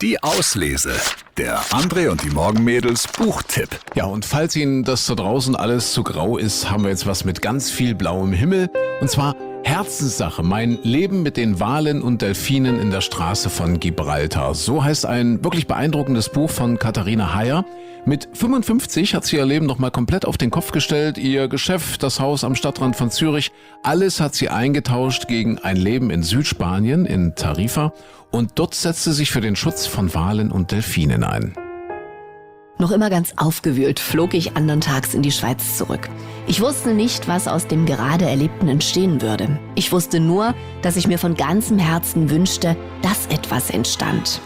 Die Auslese. Der André und die Morgenmädels Buchtipp. Ja, und falls Ihnen das da draußen alles zu grau ist, haben wir jetzt was mit ganz viel blauem Himmel. Und zwar Herzenssache, mein Leben mit den Walen und Delfinen in der Straße von Gibraltar. So heißt ein wirklich beeindruckendes Buch von Katharina Heyer. Mit 55 hat sie ihr Leben nochmal komplett auf den Kopf gestellt. Ihr Geschäft, das Haus am Stadtrand von Zürich, alles hat sie eingetauscht gegen ein Leben in Südspanien, in Tarifa. Und dort setzte sie sich für den Schutz von Walen und Delfinen ein. Noch immer ganz aufgewühlt flog ich andern Tags in die Schweiz zurück. Ich wusste nicht, was aus dem gerade Erlebten entstehen würde. Ich wusste nur, dass ich mir von ganzem Herzen wünschte, dass etwas entstand.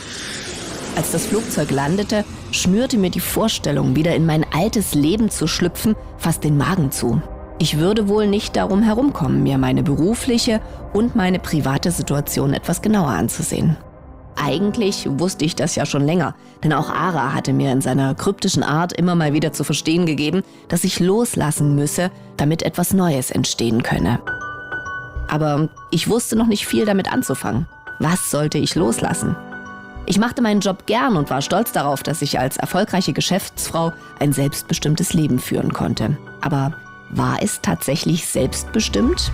Als das Flugzeug landete, schnürte mir die Vorstellung, wieder in mein altes Leben zu schlüpfen, fast den Magen zu. Ich würde wohl nicht darum herumkommen, mir meine berufliche und meine private Situation etwas genauer anzusehen. Eigentlich wusste ich das ja schon länger, denn auch Ara hatte mir in seiner kryptischen Art immer mal wieder zu verstehen gegeben, dass ich loslassen müsse, damit etwas Neues entstehen könne. Aber ich wusste noch nicht viel damit anzufangen. Was sollte ich loslassen? Ich machte meinen Job gern und war stolz darauf, dass ich als erfolgreiche Geschäftsfrau ein selbstbestimmtes Leben führen konnte. Aber war es tatsächlich selbstbestimmt?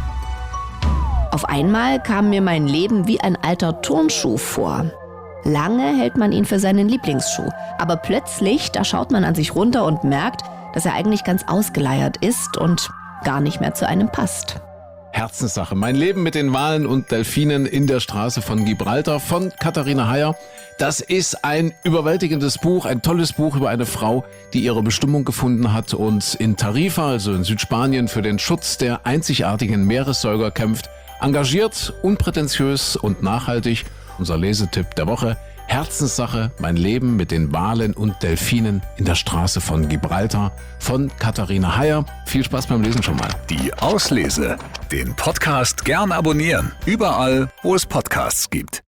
Auf einmal kam mir mein Leben wie ein alter Turnschuh vor. Lange hält man ihn für seinen Lieblingsschuh, aber plötzlich, da schaut man an sich runter und merkt, dass er eigentlich ganz ausgeleiert ist und gar nicht mehr zu einem passt. Herzenssache, mein Leben mit den Walen und Delfinen in der Straße von Gibraltar von Katharina Heyer. Das ist ein überwältigendes Buch, ein tolles Buch über eine Frau, die ihre Bestimmung gefunden hat und in Tarifa, also in Südspanien, für den Schutz der einzigartigen Meeressäuger kämpft. Engagiert, unprätentiös und nachhaltig. Unser Lesetipp der Woche: Herzenssache, mein Leben mit den Walen und Delfinen in der Straße von Gibraltar von Katharina Heyer. Viel Spaß beim Lesen schon mal. Die Auslese. Den Podcast gern abonnieren. Überall, wo es Podcasts gibt.